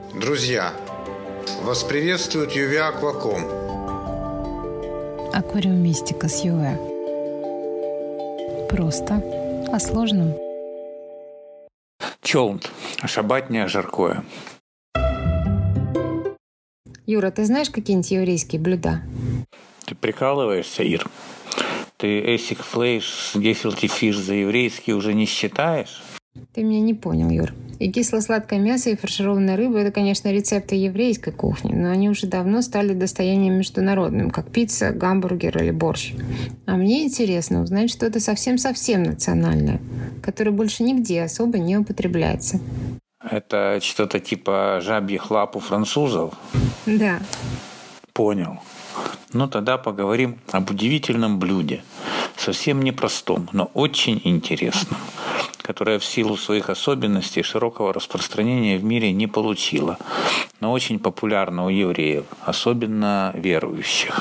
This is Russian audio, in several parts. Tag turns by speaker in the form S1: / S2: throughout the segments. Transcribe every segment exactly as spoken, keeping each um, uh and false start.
S1: Друзья, вас приветствует ю ви Aquacom.
S2: Аквариумистика с ю ви. Просто о сложном.
S3: Чолнт. Шабатня жаркое.
S2: Юра, ты знаешь какие-нибудь еврейские блюда?
S3: Ты прикалываешься, Ир? Ты эсик флейш с гефилти фиш за еврейский уже не считаешь?
S2: Ты меня не понял, Юр. И кисло-сладкое мясо, и фаршированная рыба – это, конечно, рецепты еврейской кухни, но они уже давно стали достоянием международным, как пицца, гамбургер или борщ. А мне интересно узнать что-то совсем-совсем национальное, которое больше нигде особо не употребляется.
S3: Это что-то типа жабьих лап у французов?
S2: Да.
S3: Понял. Ну тогда поговорим об удивительном блюде, совсем непростом, но очень интересном, которое в силу своих особенностей широкого распространения в мире не получило, но очень популярно у евреев, особенно верующих.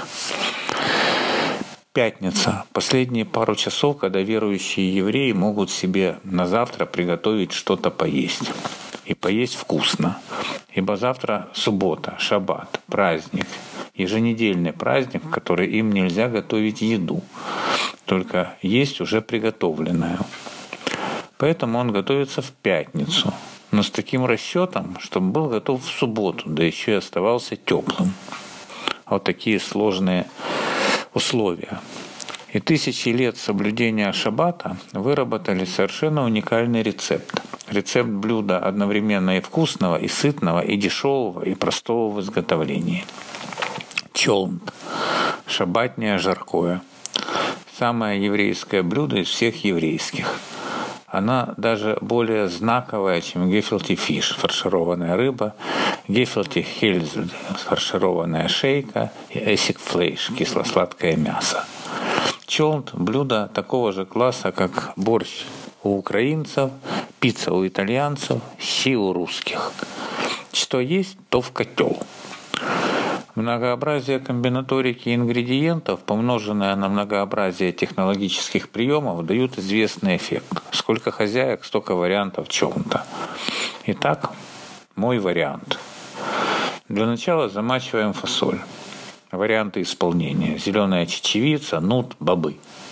S3: Пятница. Последние пару часов, когда верующие евреи могут себе на завтра приготовить что-то поесть. И поесть вкусно. Ибо завтра суббота, шаббат, праздник. Еженедельный праздник, в который им нельзя готовить еду. Только есть уже приготовленное. Поэтому он готовится в пятницу. Но с таким расчетом, чтобы был готов в субботу, да еще и оставался теплым. Вот такие сложные условия. И тысячи лет соблюдения шаббата выработали совершенно уникальный рецепт. Рецепт блюда одновременно и вкусного, и сытного, и дешевого, и простого в изготовлении. Чолнт. Шаббатное жаркое. Самое еврейское блюдо из всех еврейских. Она даже более знаковая, чем гефилти фиш, фаршированная рыба, гефилти хельзель, фаршированная шейка и эсик флейш, кисло-сладкое мясо. Чолнт – блюдо такого же класса, как борщ у украинцев, пицца у итальянцев, щи у русских. Что есть, то в котел. Многообразие комбинаторики ингредиентов, помноженное на многообразие технологических приемов, дают известный эффект. Сколько хозяек, столько вариантов чолнта. Итак, мой вариант. Для начала замачиваем фасоль. Варианты исполнения. Зеленая чечевица, нут, бобы.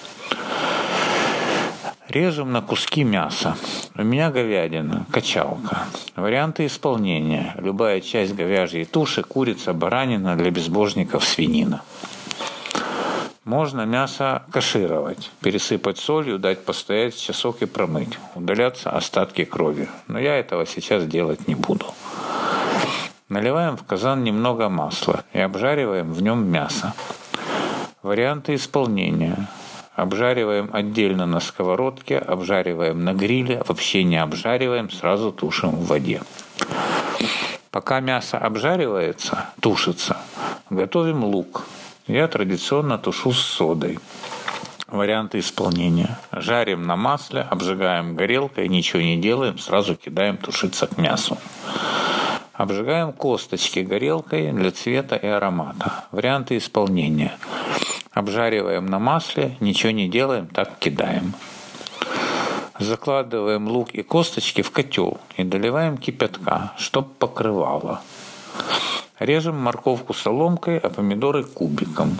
S3: Режем на куски мяса. У меня говядина, качалка. Варианты исполнения. Любая часть говяжьей туши, курица, баранина, для безбожников свинина. Можно мясо кашировать, пересыпать солью, дать постоять часок и промыть. Удаляться остатки крови. Но я этого сейчас делать не буду. Наливаем в казан немного масла и обжариваем в нем мясо. Варианты исполнения. Обжариваем отдельно на сковородке, обжариваем на гриле, вообще не обжариваем, сразу тушим в воде. Пока мясо обжаривается, тушится, готовим лук. Я традиционно тушу с содой. Варианты исполнения. Жарим на масле, обжигаем горелкой, ничего не делаем, сразу кидаем тушиться к мясу. Обжигаем косточки горелкой для цвета и аромата. Варианты исполнения. Обжариваем на масле, ничего не делаем, так кидаем. Закладываем лук и косточки в котел и доливаем кипятка, чтоб покрывало. Режем морковку соломкой, а помидоры кубиком.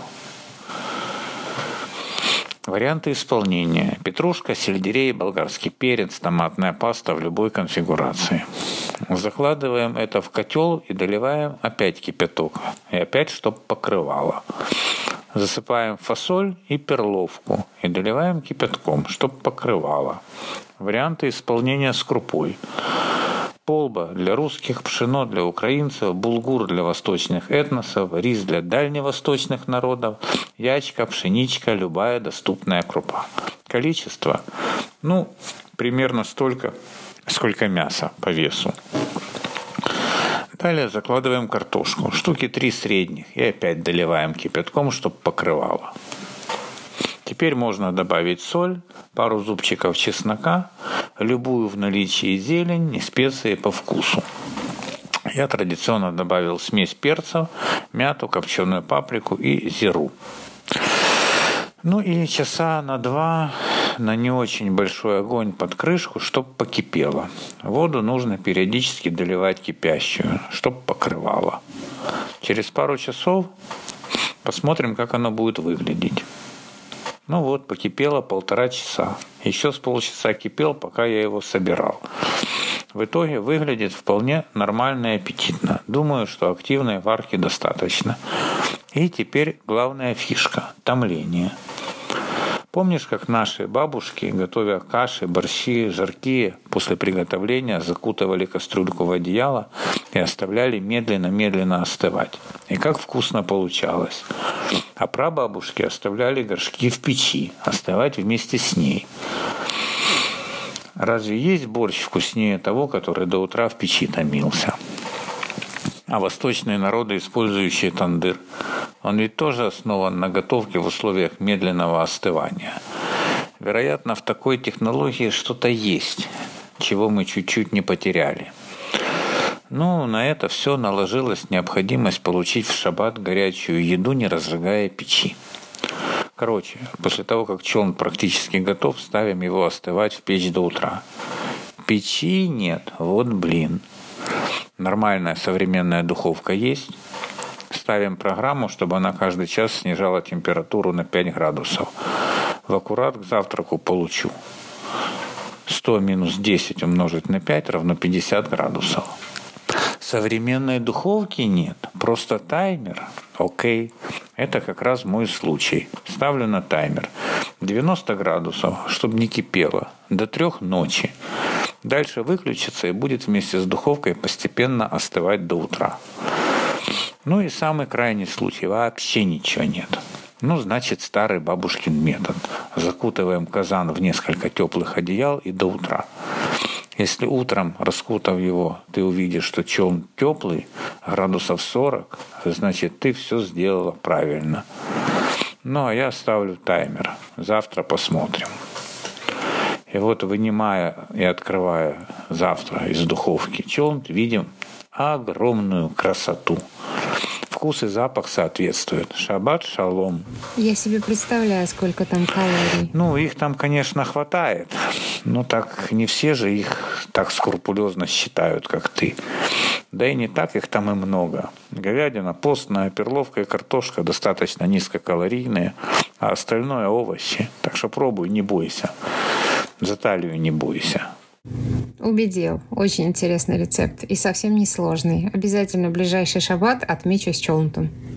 S3: Варианты исполнения. Петрушка, сельдерей, болгарский перец, томатная паста в любой конфигурации. Закладываем это в котел и доливаем опять кипяток. И опять, чтоб покрывало. Засыпаем фасоль и перловку и доливаем кипятком, чтоб покрывало. Варианты исполнения с крупой. Полба для русских, пшено для украинцев, булгур для восточных этносов, рис для дальневосточных народов, ячка, пшеничка, любая доступная крупа. Количество, ну, примерно столько, сколько мяса по весу. Далее закладываем картошку, штуки три средних, и опять доливаем кипятком, чтобы покрывало. Теперь можно добавить соль, пару зубчиков чеснока, любую в наличии зелень и специи по вкусу. Я традиционно добавил смесь перцев, мяту, копченую паприку и зиру. Ну и часа на два на не очень большой огонь под крышку, чтобы покипело. Воду нужно периодически доливать кипящую, чтобы покрывало. Через пару часов посмотрим, как оно будет выглядеть. Ну вот, покипело полтора часа. Еще с полчаса кипел, пока я его собирал. В итоге выглядит вполне нормально и аппетитно. Думаю, что активной варки достаточно. И теперь главная фишка – томление. Помнишь, как наши бабушки, готовя каши, борщи, жарки, после приготовления закутывали кастрюльку в одеяло и оставляли медленно-медленно остывать? И как вкусно получалось. А прабабушки оставляли горшки в печи, остывать вместе с ней. Разве есть борщ вкуснее того, который до утра в печи томился? А восточные народы, использующие тандыр, он ведь тоже основан на готовке в условиях медленного остывания. Вероятно, в такой технологии что-то есть, чего мы чуть-чуть не потеряли. Ну, на это все наложилась необходимость получить в шаббат горячую еду, не разжигая печи. Короче, после того, как челн практически готов, ставим его остывать в печь до утра. Печи нет, вот блин. Нормальная современная духовка есть. Ставим программу, чтобы она каждый час снижала температуру на пять градусов. В аккурат к завтраку получу. сто минус десять умножить на пять равно пятьдесят градусов. Современной духовки нет, просто таймер. Окей, это как раз мой случай. Ставлю на таймер девяносто градусов, чтобы не кипело, до трех ночи. Дальше выключится и будет вместе с духовкой постепенно остывать до утра. Ну и самый крайний случай, вообще ничего нет. Ну, значит, старый бабушкин метод. Закутываем казан в несколько теплых одеял и до утра. Если утром, раскутав его, ты увидишь, что челн теплый, градусов сорок, значит, ты все сделала правильно. Ну, а я ставлю таймер. Завтра посмотрим. И вот, вынимая и открывая завтра из духовки челн, видим огромную красоту. Вкус и запах соответствуют. Шаббат шалом.
S2: Я себе представляю, сколько там калорий.
S3: Ну, их там, конечно, хватает. Но так не все же их так скрупулезно считают, как ты. Да и не так их там и много. Говядина постная, перловка и картошка достаточно низкокалорийные, а остальное овощи. Так что пробуй, не бойся. За талию не бойся.
S2: Убедил. Очень интересный рецепт. И совсем не сложный. Обязательно в ближайший шаббат отмечу с челнтом.